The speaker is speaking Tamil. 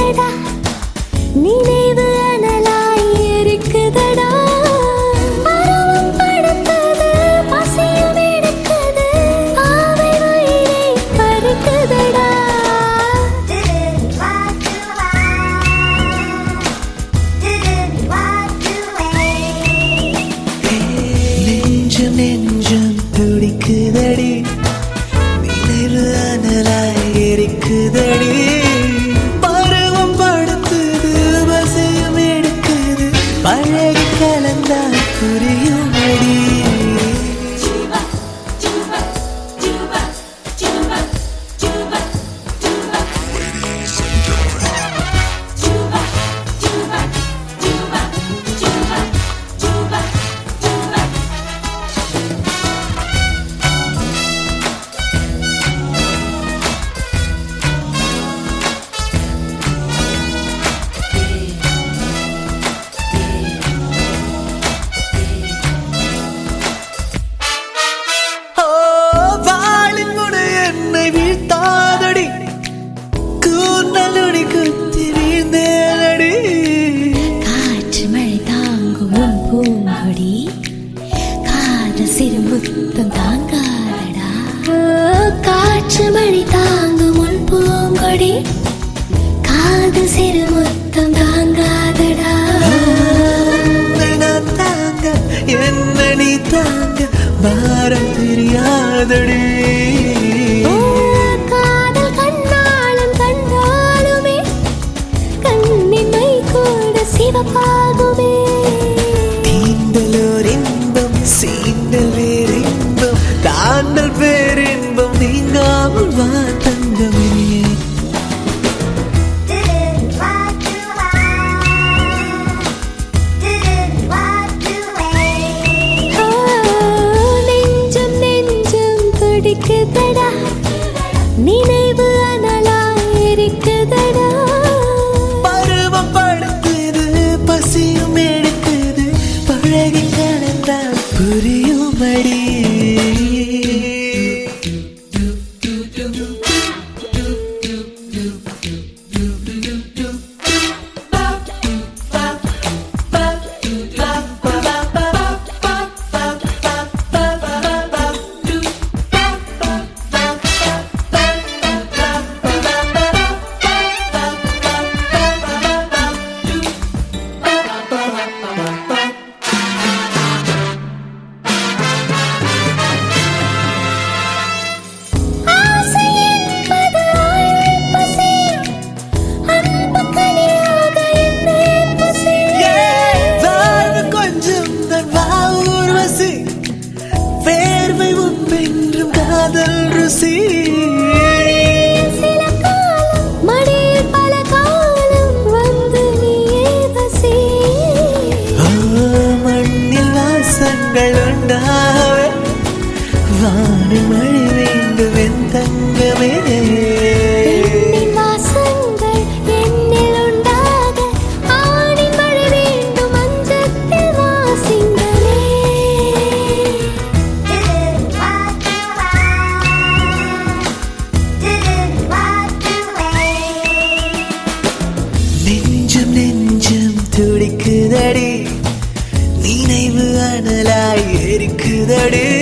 இருக்குதடா நினைவு அனலாய் இருக்குதடா பருவம் படுத்தது பசியும் எடுக்குது ஆவை வயிறை பறிக்குதடா நெஞ்சம் நெஞ்சம் துடிக்குதடி நினைவு அனலாய் இருக்குதடி பருவம் படுத்துது பசியும் எடுக்குது பழகி கலந்தால் புரியும் அடி சிறுமுத்தம் தாங்காதடா காற்று மழை தாங்கும் உன் பூங்கொடி காது சிறுமுத்தம் தாங்காதடா தாங்க என்ன நீ தாங்க பாரம் தெரியாதடி காதல் கண்ணாலும் கண்டாலுமே கண்ணின் மை கூட சிவப்பாகுமே சீண்டல் வேறின்பம் தாண்டல் பேரின்பம் நீங்காமல் வா தங்கமே நெஞ்சம் நெஞ்சம் துடிக்குதடா நினைவு அனலாய் இருக்குதடா பருவம் படுத்துது பசியும் எடுக்குது பழகி கலந்தால் புரியும்படி வேர்வை உப்பென்றும் காதல் ருசி சில காலம் மடியில் பல காலம் வந்து நீயே பசி மண்ணில் வாசங்கள் உண்டாவே வானில் மழை வேண்டும் என் தங்கமே வாசங்கள் என்னில் உண்டாக ஆணின் மழை வேண்டும் அஞ்சத்தில் வாசிங்களே நெஞ்சம் நெஞ்சம் துடிக்குதடி நினைவு அனலாய் இருக்குதடி